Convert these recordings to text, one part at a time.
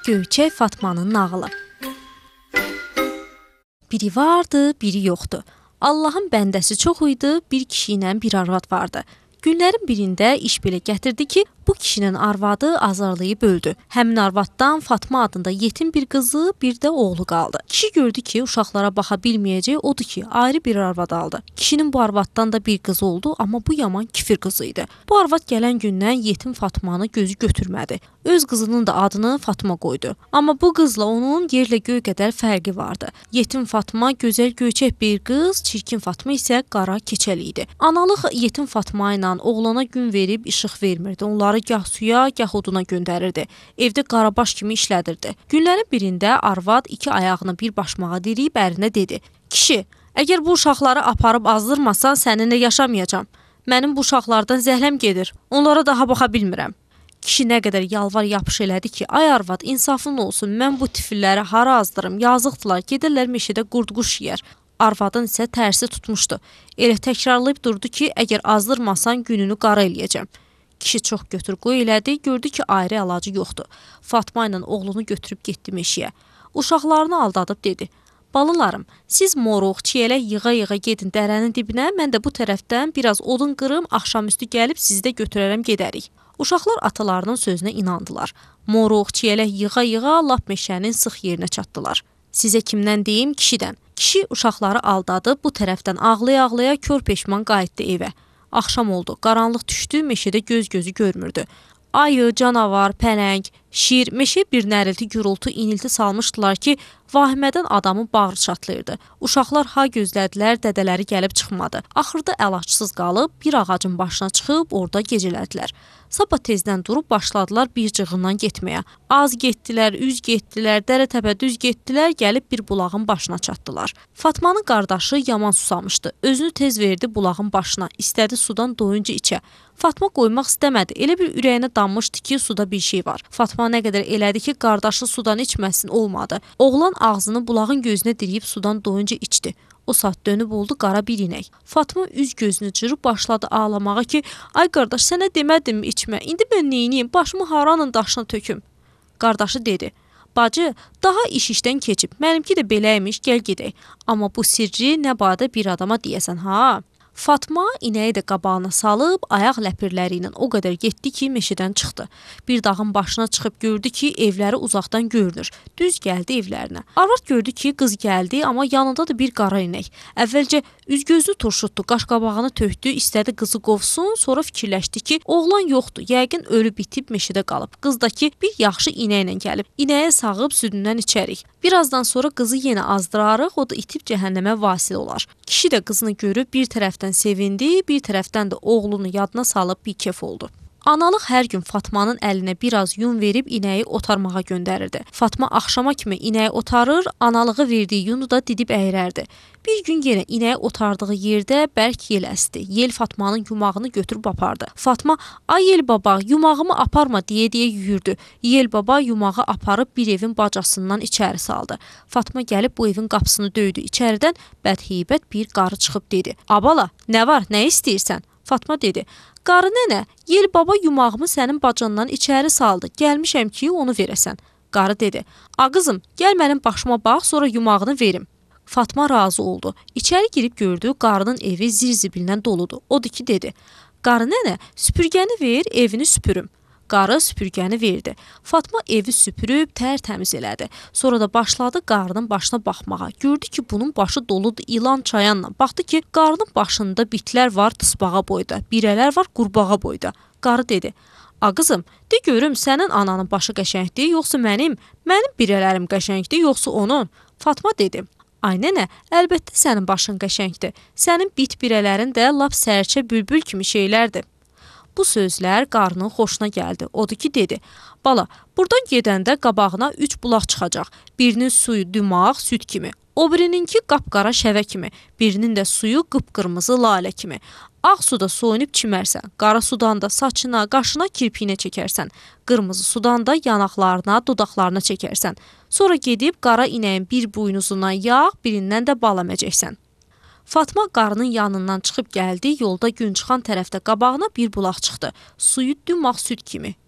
Göyçək Fatmanın nağılı. Biri vardı, biri yoxdu. Allahın bəndəsi çox idi, bir kişi ilə bir arvad vardı. Günlərin birində iş belə gətirdi ki, bu kişinin arvadı azarlayıb öldü. Həmin arvaddan Fatma adında yetim bir qızı, bir də oğlu qaldı. Kişi gördü ki, uşaqlara baxa bilməyəcək, odur ki, ayrı bir arvad aldı. Kişinin bu arvaddan da bir qızı oldu, amma bu yaman kifir qızı idi. Bu arvad gələn gündən yetim Fatmanı gözü götürmədi. Öz qızının da adını Fatma qoydu. Amma bu qızla onun yerlə göy qədər fərqi vardı. Yetim Fatma gözəl göyçək bir qız, çirkin Fatma isə qara keçəli idi. Analıq yetim Fatma ilə oğlana gün verib işıq vermirdi. Onları gah suya, gah oduna göndərirdi. Evdə qarabaş kimi işlədirdi. Günlərin birində arvad iki ayağını bir başmağa diriyib ərinə dedi: "Kişi, əgər bu uşaqları aparıb azdırmasan, səninlə yaşamayacağam. Mənim bu uşaqlardan zəhləm gedir. Onlara daha baxa bilmirəm." Kişi nə qədər yalvar yapış elədi ki, ay arvad, insafın olsun, mən bu tifilləri hara azdırım, yazıqdılar, gedirlər meşədə qurd-quş yeyər. Arvadın isə tərsi tutmuşdu. Elə təkrarlayıb durdu ki, əgər azdırmasan gününü qara eləyəcəm. Kişi çox götür-qoy elədi, gördü ki, ayrı əlacı yoxdur. Fatma ilə oğlunu götürüb getdi meşəyə. Uşaqlarını aldadıb dedi: "Balalarım, siz moruq, çiyələk yığa-yığa gedin dərənin dibinə, mən də bu tərəfdən biraz odun qırım, axşamüstü gəlib sizi də götürərəm gedərik." Uşaqlar atalarının sözünə inandılar. Moruq, çiyələk yığa-yığa lap meşənin sıx yerinə çatdılar. Sizə kimdən deyim? Kişidən. Kişi uşaqları aldadıb bu tərəfdən ağlaya-ağlaya kör peşman qayıtdı evə. Axşam oldu, qaranlıq düşdü, meşədə göz-gözü görmürdü. Ayı, canavar, pələng, şir, meşə bir nərilti, gürultu, inilti salmışdılar ki, vahimədən adamın bağrı çatlayırdı. Uşaqlar ha gözlədilər, dədələri gəlib çıxmadı. Axırda əlacsız qalıb bir ağacın başına çıxıb orada gecələdilər. Sabah tezdən durub başladılar bir cığından getməyə. Az getdilər, üz getdilər, dərə-təpə düz getdilər, gəlib bir bulağın başına çatdılar. Fatmanın qardaşı yaman susamışdı. Özünü tez verdi bulağın başına, istədi sudan doyunca içə. Fatma qoymaq istəmədi. Elə bir ürəyinə dammışdı ki, suda bir şey var. Fatma nə qədər elədi ki, qardaşı sudan içməsin, olmadı. Oğlan ağzını bulağın gözünə diriyib sudan doyunca içdi. O saat dönüb oldu qara bir inək. Fatma üz gözünü cırıb başladı ağlamağa ki, ay qardaş, sənə demədimmi içmə, indi mən neyniyim, başımı haranın daşına töküm. Qardaşı dedi: "Bacı, daha işdən keçib, mənimki də beləymiş, gəl gedək. Amma bu sirri nə badə bir adama deyəsən, ha?" Fatma inəyi də qabağına salıb, ayaq ləpirləri ilə o qədər getdi ki, meşədən çıxdı. Bir dağın başına çıxıb gördü ki, evləri uzaqdan görünür. Düz gəldi evlərinə. Arvad gördü ki, qız gəldi, amma yanında da bir qara inək. Əvvəlcə üz-gözünü turşutdu, qaş-qabağını tökdü, istədi qızı qovsun, sonra fikirləşdi ki, oğlan yoxdur, yəqin ölüb bitib meşədə qalıb. Qız da ki, bir yaxşı inəklə gəlib. İnəyə sağıb südündən içərik. Birazdan sonra qızı yenə azdırarıq, o da itib cəhənnəmə vasil olar. Kişi də qızını görüb bir tərəfdən sevindi, bir tərəfdən də oğlunu yadına salıb bir kef oldu. Analıq hər gün Fatmanın əlinə biraz yun verib inəyi otarmağa göndərirdi. Fatma axşama kimi inəyi otarır, analığı verdiyi yunu da didib əyirərdi. Bir gün yenə inəyi otardığı yerdə bərk yel əsdi. Yel Fatmanın yumağını götürüb apardı. Fatma, ay yel baba, yumağımı aparma deyə yüyürdü. Yel baba yumağı aparıb bir evin bacasından içəri saldı. Fatma gəlib bu evin qapısını döydü. İçəridən bədheybət bir qarı çıxıb dedi: "Abala, nə var, nə istəyirsən?" Fatma dedi: "Qarı nənə, yel baba yumağımı sənin bacandan içəri saldı. Gəlmişəm ki, onu verəsən." Qarı dedi: "A qızım, gəl mənim başıma bax, sonra yumağını verim." Fatma razı oldu. İçəri girib gördü, qarının evi zir-zibildən doludur. Odur ki, dedi: "Qarı nənə, süpürgəni ver, evini süpürüm." Qarı süpürgəni verdi. Fatma evi süpürüb tərtəmiz elədi. Sonra da başladı qarının başına baxmağa. Gördü ki, bunun başı doludur ilan çayanla. Baxdı ki, qarının başında bitlər var tısbağa boyda, birələr var qurbağa boyda. Qarı dedi: "A qızım, de görüm sənin ananın başı qəşəngdir, yoxsa mənim birələrim qəşəngdir, yoxsa onun?" Fatma dedi: "Ay nənə, əlbəttə sənin başın qəşəngdir. Sənin bit birələrin də lap sərçə bülbül kimi şeylərdir." Bu sözlər qarının xoşuna gəldi. Odur ki, dedi: "Bala, buradan gedəndə qabağına 3 bulaq çıxacaq. Birinin suyu dümaq, süd kimi. O birininki qapqara şəvə kimi. Birinin də suyu qıpqırmızı lalə kimi. Ağ suda soyunub çimərsən. Qara sudan da saçına, qaşına, kirpiyinə çəkərsən. Qırmızı sudan da yanaqlarına, dodaqlarına çəkərsən. Sonra gedib qara inəyin bir buynuzundan yağ, birindən də bal əməcəksən." Fatma qarının yanından çıxıb gəldi, yolda gün çıxan tərəfdə qabağına bir bulaq çıxdı. Suyu dümaq süd kimi.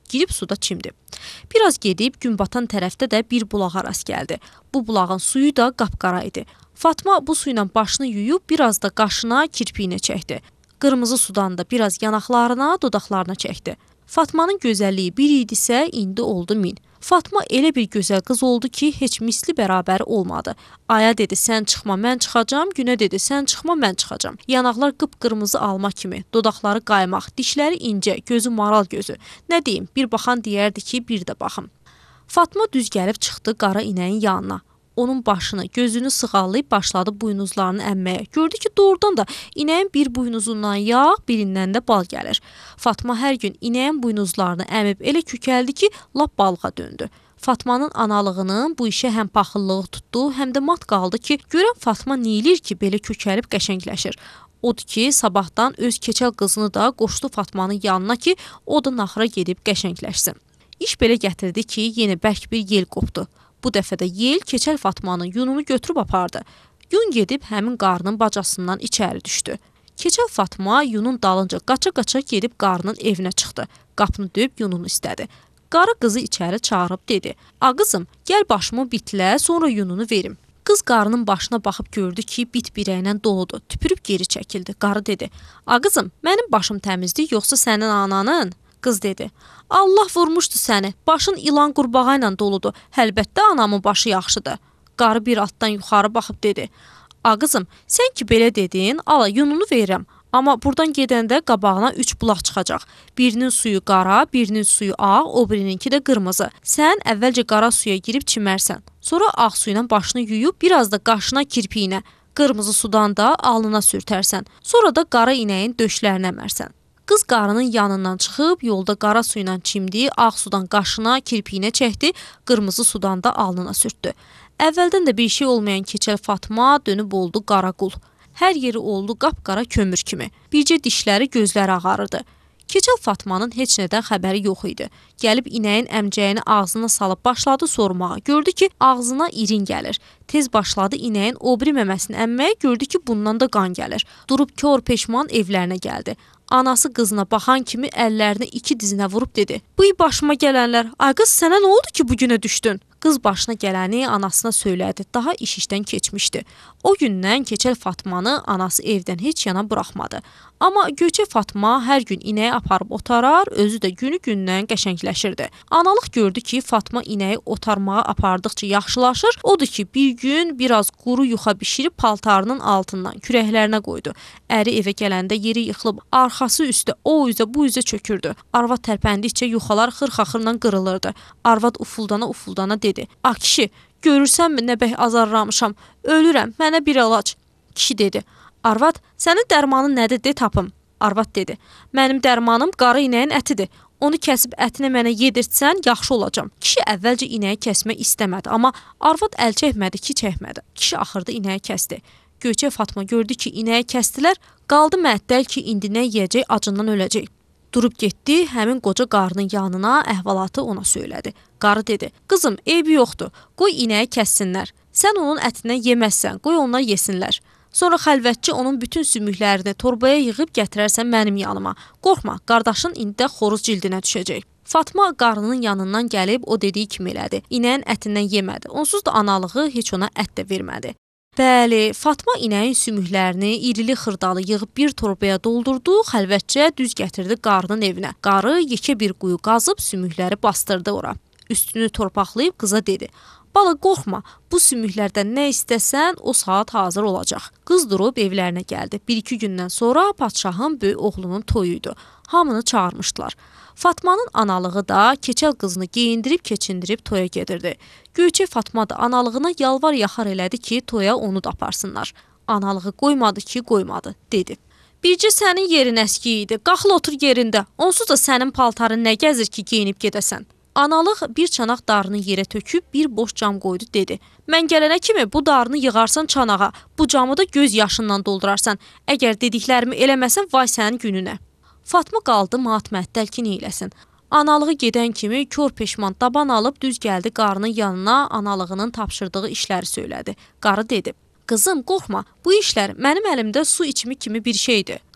Girib suda çimdi. Biraz gedib gün batan tərəfdə də bir bulağa rast gəldi. Bu bulağın suyu da qapqara idi. Fatma bu suyla başını yuyub biraz da qaşına, kirpiyinə çəkdi. Qırmızı sudan da biraz yanaqlarına, dodaqlarına çəkdi. Fatmanın gözəlliyi bir idisə, indi oldu min. Fatma elə bir gözəl qız oldu ki, heç misli bərabəri olmadı. Aya dedi, sən çıxma, mən çıxacam. Günə dedi, sən çıxma, mən çıxacam. Yanaqlar qıpqırmızı alma kimi, dodaqları qaymaq, dişləri incə, gözü maral gözü. Nə deyim, bir baxan deyərdi ki, bir də baxım. Fatma düz gəlib çıxdı qara inəyin yanına. Onun başını, gözünü sığallayıb başladı buynuzlarını əmməyə. Gördü ki, doğrudan da inəyin bir buynuzundan yağ, birindən də bal gəlir. Fatma hər gün inəyin buynuzlarını əmib elə kökəldi ki, lap balığa döndü. Fatmanın analığının bu işə həm paxıllığı tutdu, həm də mat qaldı ki, görən Fatma neyilir ki, belə kökəlib qəşəngləşir. Odur ki, sabahdan öz keçəl qızını da qoşdu Fatmanın yanına ki, o da naxıra gedib qəşəngləşsin. İş belə gətirdi ki, yenə bərk bir yel qopdu. Bu dəfə də yel keçəl Fatmanın yununu götürüb apardı. Yun gedib həmin qarının bacasından içəri düşdü. Keçəl Fatma yunun dalınca qaça-qaça gedib qarının evinə çıxdı. Qapını döyüb yununu istədi. Qarı qızı içəri çağırıb dedi, "A qızım, gəl başımı bitlə, sonra yununu verim." Qız qarının başına baxıb gördü ki, bit birəylə doludur. Tüpürüb geri çəkildi. Qarı dedi, "A qızım, mənim başım təmizdir, yoxsa sənin ananın?" Qız dedi, "Allah vurmuşdu səni, başın ilan qurbağa ilə doludur, əlbəttə anamın başı yaxşıdır." Qarı bir altdan yuxarı baxıb dedi, "A qızım, sən ki belə dedin, ala yununu verirəm, amma buradan gedəndə qabağına 3 bulaq çıxacaq. Birinin suyu qara, birinin suyu ağ, o birininki də qırmızı. Sən əvvəlcə qara suya girib çimərsən, sonra ağ su ilə başını yuyub, biraz da qaşına, kirpiyinə, qırmızı sudan da alnına sürtərsən, sonra da qara inəyin döşlərinə əmərsən." Qız qarının yanından çıxıb, yolda qara su ilə çimdi, ağ sudan qaşına, kirpiyinə çəkdi, qırmızı sudan da alnına sürtdü. Əvvəldən də bir şey olmayan keçəl Fatma dönüb oldu qara qul. Hər yeri oldu qapqara kömür kimi. Bircə dişləri, gözləri ağarırdı. Keçəl Fatmanın heç nədən xəbəri yox idi. Gəlib inəyin əmcəyini ağzına salıb başladı sormağa. Gördü ki, ağzına irin gəlir. Tez başladı inəyin o biri məməsini əmməyə, gördü ki, bundan da qan gəlir. Durub kör peşman evlərinə gəldi. Anası qızına baxan kimi əllərini 2 dizinə vurub dedi, "Buy başıma gələnlər, ay qız sənə nə oldu ki, bu günə düşdün?" Qız başına gələni anasına söylədi, daha iş işdən keçmişdi. O gündən keçəl Fatmanı anası evdən heç yana buraxmadı. Amma Göyçə Fatma hər gün inəyi aparıb otarar, özü də günü-gündən qəşəngləşirdi. Analıq gördü ki, Fatma inəyi otarmağa apardıqca yaxşılaşır. Odur ki, bir gün biraz quru yuxa bişirib paltarının altından kürəklərinə qoydu. Əri evə gələndə yeri yıxılıb, arxası üstə o üzə bu üzə çökürdü. Arvad tərpəndikcə yuxalar xırxaxırla qırılırdı. Arvad ufuldana dedi, "A kişi, görürsənmi nə bəh azarlamışam, ölürəm, mənə bir əlac." Kişi dedi, "Arvad, sənin dərmanın nədir, de tapım." Arvad dedi, "Mənim dərmanım qara inəyin ətidir. Onu kəsib ətini mənə yedirtsən, yaxşı olacam." Kişi əvvəlcə inəyi kəsmək istəmədi, amma arvad əl çəkmədi ki, çəkmədi. Kişi axırda inəyi kəsdi. Göyçə Fatma gördü ki, inəyi kəstilər, qaldı məəttəl ki, indi nə yeyəcək, acından öləcək. Durub getdi, həmin qoca qarının yanına əhvalatı ona söylədi. Qarı dedi, "Qızım, eybi yoxdur, qoy inəyi kəssinlər. Sən onun ətindən yeməzsən, qoy onlar yesinlər. Sonra xəlvətçi onun bütün sümüklərini torbaya yığıb gətirərsən mənim yanıma. Qorxma, qardaşın indi də xoruz cildinə düşəcək." Fatma qarının yanından gəlib o dediyi kimi elədi. İnəyin ətindən yemədi. Onsuz da analığı heç ona ət də vermədi. Bəli, Fatma inəyin sümüklərini irili xırdalı yığıb bir torbaya doldurdu, xəlvətcə düz gətirdi qarının evinə. Qarı yekə bir quyu qazıb sümükləri bastırdı ora. Üstünü torpaqlayıb qıza dedi, "Bala qorxma, bu sümüklərdən nə istəsən o saat hazır olacaq." Qız durub evlərinə gəldi. 1-2 gündən sonra padşahın böyük oğlunun toyuydu. Hamını çağırmışdılar. Fatmanın analığı da keçəl qızını geyindirib keçindirib toya gedirdi. Göyçə Fatma da analığına yalvar yaxar elədi ki, toya onu da aparsınlar. Analığı qoymadı ki, qoymadı, dedi. "Bircə sənin yerin əski idi, qaxıl otur yerində, onsuz da sənin paltarın nə gəzir ki, geyinib gedəsən." Analıq bir çanaq darını yerə töküb bir boş cam qoydu, dedi. "Mən gələnə kimi bu darını yığarsan çanağa, bu camı da göz yaşından doldurarsan. Əgər dediklərimi eləməsən, vay sənin gününə." Fatma qaldı mat-məttəl ki, neyləsin. Analığı gedən kimi kör peşman daban alıb düz gəldi qarının yanına, analığının tapşırdığı işləri söylədi. Qarı dedi, "Qızım, qorxma, bu işlər mənim əlimdə su içimi kimi bir şeydir.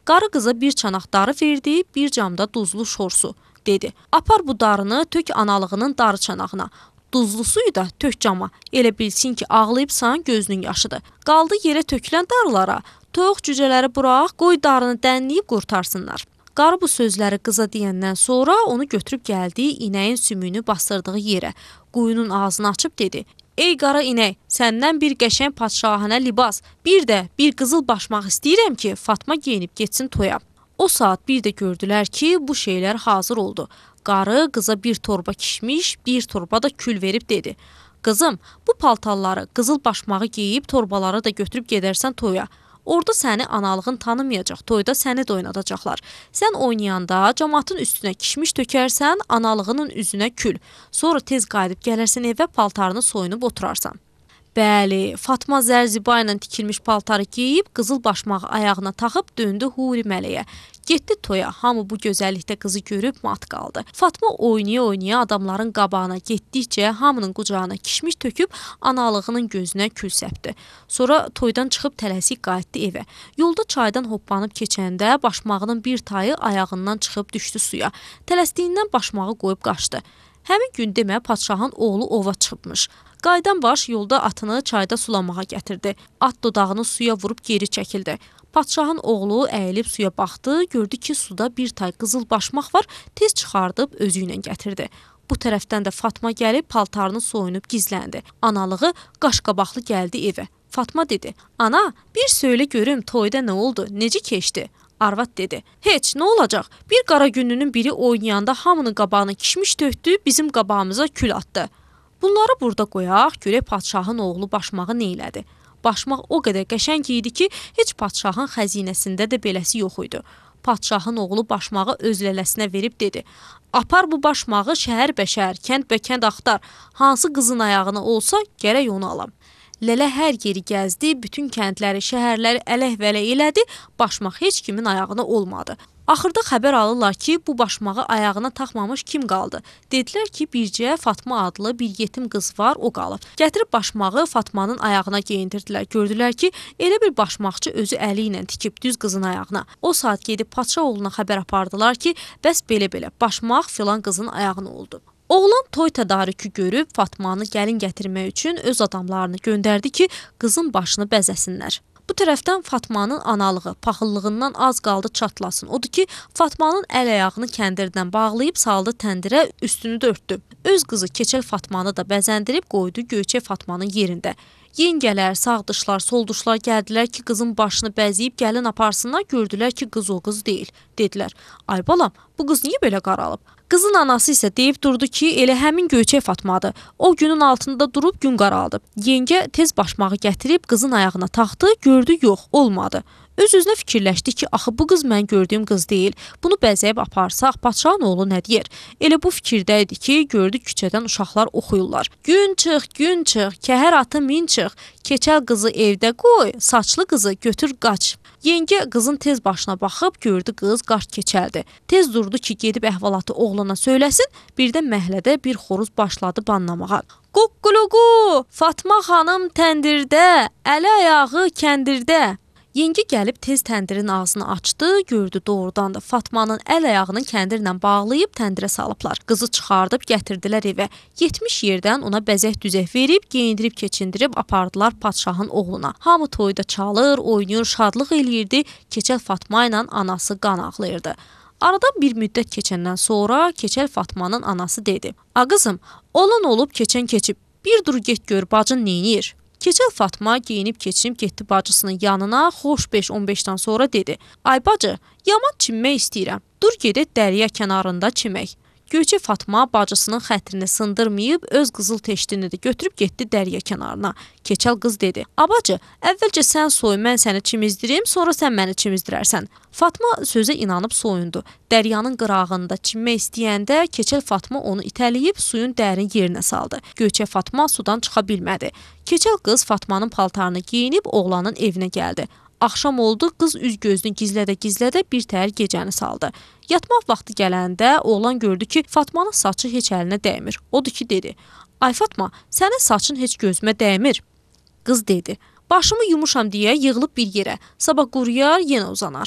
Qarı qıza bir çanaq darı verdi, bir camda duzlu şorsu. Dedi, apar bu darını tök analığının darı çanağına. Duzlu suyu da tök cama. Elə bilsin ki, ağlayıbsan gözünün yaşıdır. Qaldı yerə tökülən darılara. Toyuq cücələri burax, qoy darını dənləyib qurtarsınlar. Qarı bu sözləri qıza deyəndən sonra onu götürüb gəldi inəyin sümüyünü bastırdığı yerə. Quyunun ağzını açıb dedi, ey qara inək, səndən bir qəşəng padşahənə libas, bir də bir qızıl başmaq istəyirəm ki, Fatma geyinib getsin toya. O saat bir də gördülər ki, bu şeylər hazır oldu. Qarı qıza bir torba kişmiş, bir torba da kül verib dedi, qızım, bu paltarları, qızıl başmağı geyib torbaları da götürüb gedərsən toya. Orada səni analığın tanımayacaq, toyda səni də oynadacaqlar. Sən oynayanda camaatın üstünə kişmiş tökərsən, analığının üzünə kül. Sonra tez qayıdıb gələrsən evə, paltarını soyunub oturarsan. Bəli, Fatma zərziba ilə tikilmiş paltarı geyib, qızıl başmağı ayağına taxıb döndü Huri mələyə. Getdi toya, hamı bu gözəllikdə qızı görüb mat qaldı. Fatma oynaya-oynaya adamların qabağına getdikcə hamının qucağına kişmiş töküb analığının gözünə kül səpdi. Sonra toydan çıxıb tələsik qayıtdı evə. Yolda çaydan hoppanıb keçəndə başmağının bir tayı ayağından çıxıb düşdü suya. Tələsdiyindən başmağı qoyub qaçdı. Həmin gün demə padşahın oğlu ova çıxıbmış. Qaydan baş yolda atını çayda sulamağa gətirdi. At dodağını suya vurub geri çəkildi. Padşahın oğlu əyilib suya baxdı, gördü ki, suda bir tay qızıl başmaq var, tez çıxardıb özü ilə gətirdi. Bu tərəfdən də Fatma gəlib paltarını soyunub gizləndi. Analığı qaşqabaqlı gəldi evə. Fatma dedi, ana, bir söylə görüm toyda nə oldu, necə keçdi? Arvad dedi, heç nə olacaq? Bir qara gününün biri oynayanda hamının qabağına kişmiş tökdü, bizim qabağımıza kül atdı. Bunları burada qoyaq, görək padşahın oğlu başmağı neylədi? Başmaq o qədər qəşəng idi ki, heç padşahın xəzinəsində də beləsi yox idi. Padşahın oğlu başmağı öz lələsinə verib dedi, apar bu başmağı şəhər-bəşər, kənd-bəkənd axtar, hansı qızın ayağına olsa gərək onu alam. Lələ hər yeri gəzdi, bütün kəndləri, şəhərləri ələk-vələk elədi, başmaq heç kimin ayağına olmadı. Axırda xəbər alırlar ki, bu başmağı ayağına taxmamış kim qaldı? Dedilər ki, bircə Fatma adlı bir yetim qız var, o qalıb. Gətirib başmağı Fatmanın ayağına geyindirdilər. Gördülər ki, elə bir başmaqçı özü əli ilə tikib düz qızın ayağına. O saat gedib padşah oğluna xəbər apardılar ki, bəs belə-belə başmaq filan qızın ayağına oldu. Oğlan toy tədarükü görüb Fatmanı gəlin gətirmək üçün öz adamlarını göndərdi ki, qızın başını bəzəsinlər. Bu tərəfdən Fatmanın analığı paxıllığından az qaldı çatlasın. Odur ki, Fatmanın əl-ayağını kəndirdən bağlayıb saldı təndirə, üstünü də örtdü. Öz qızı Keçəl Fatmanı da bəzəndirib qoydu Göyçək Fatmanın yerində. Yengələr, sağdışlar, solduşlar gəldilər ki, qızın başını bəzəyib gəlin aparsınlar, gördülər ki, qız o qız deyil. Dedilər, ay balam, bu qız niyə belə qaralıb? Qızın anası isə deyib durdu ki, elə həmin Göyçək Fatmadır. O günün altında durub gün qaraldı. Yengə tez başmağı gətirib qızın ayağına taxdı, gördü yox, olmadı. Öz-özünə fikirləşdi ki, axı bu qız mən gördüyüm qız deyil. Bunu bəzəyib aparsaq, padşahın oğlu nə deyər? Elə bu fikirdə idi ki, gördü küçədən uşaqlar oxuyurlar. Gün çıx, kəhər atı min çıx, keçəl qızı evdə qoy, saçlı qızı götür qaç. Yengə qızın tez başına baxıb gördü qız qaç keçəldi. Tez durdu ki, gedib əhvalatı oğlana söyləsin, birdən məhəllədə bir xoruz başladı banlamağa. Quqquluqu, Fatma xanım təndirdə, əli ayağı kəndirdə. Yengə gəlib tez təndirin ağzını açdı, gördü doğrudan da Fatmanın əl-ayağını kəndirlə bağlayıb təndirə salıblar. Qızı çıxardıb gətirdilər evə. 70 yerdən ona bəzək-düzək verib, geyindirib keçindirib apardılar padşahın oğluna. Hamı toyda çalır, oynayır, şadlıq eləyirdi. Keçəl Fatma ilə anası qan ağlayırdı. Aradan bir müddət keçəndən sonra Keçəl Fatmanın anası dedi, "A qızım, olan olub keçən keçib. Bir dur get gör bacın neynir?" Keçəl Fatma geyinib keçinib getdi bacısının yanına, xoş 5-15-dən sonra dedi, "Ay bacı, yaman çimmək istəyirəm. Dur gedək dərya kənarında çimək." Göyçək Fatma bacısının xətrini sındırmayıb, öz qızıl teştini də götürüb getdi dərya kənarına. Keçəl qız dedi, "Abacı, əvvəlcə sən soy, mən səni çimizdirim, sonra sən məni çimizdirərsən." Fatma sözə inanıb soyundu. Dəryanın qırağında çimmək istəyəndə Keçəl Fatma onu itələyib suyun dərin yerinə saldı. Göyçək Fatma sudan çıxa bilmədi. Keçəl qız Fatmanın paltarını geyinib oğlanın evinə gəldi. Axşam oldu, qız üz-gözünü gizlədə-gizlədə bir təhər gecəni saldı. Yatmaq vaxtı gələndə oğlan gördü ki, Fatmanın saçı heç əlinə dəymir. Odur ki, dedi, "Ay Fatma, sənin saçın heç gözümə dəymir." Qız dedi, "Başımı yumuşam deyə yığılıb bir yerə, sabah quruyar, yenə uzanar."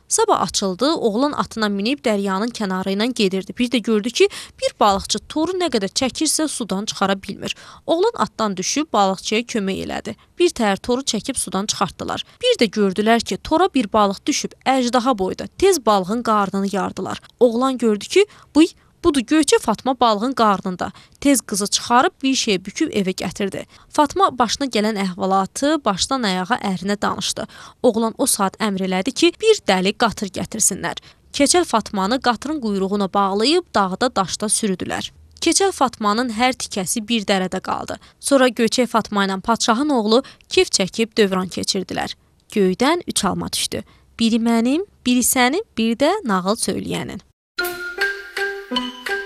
Sabah açıldı, oğlan atına minib dəryanın kənarı ilə gedirdi. Bir də gördü ki, bir balıqçı toru nə qədər çəkirsə sudan çıxara bilmir. Oğlan atdan düşüb balıqçıya kömək elədi. Bir təhər toru çəkib sudan çıxartdılar. Bir də gördülər ki, tora bir balıq düşüb əjdaha boyda. Tez balığın qarnını yardılar. Oğlan gördü ki, budur, Göyçə Fatma balığın qarnında. Tez qızı çıxarıb bir şeyə büküb evə gətirdi. Fatma başına gələn əhvalatı başdan ayağa ərinə danışdı. Oğlan o saat əmr elədi ki, bir dəli qatır gətirsinlər. Keçəl Fatmanı qatırın quyruğuna bağlayıb dağda daşda sürüdülər. Keçəl Fatmanın hər tikəsi bir dərədə qaldı. Sonra Göyçək Fatma ilə padşahın oğlu kef çəkib dövran keçirdilər. Göydən 3 alma düşdü. Biri mənim, biri sənin, bir də nağıl söyləyənin.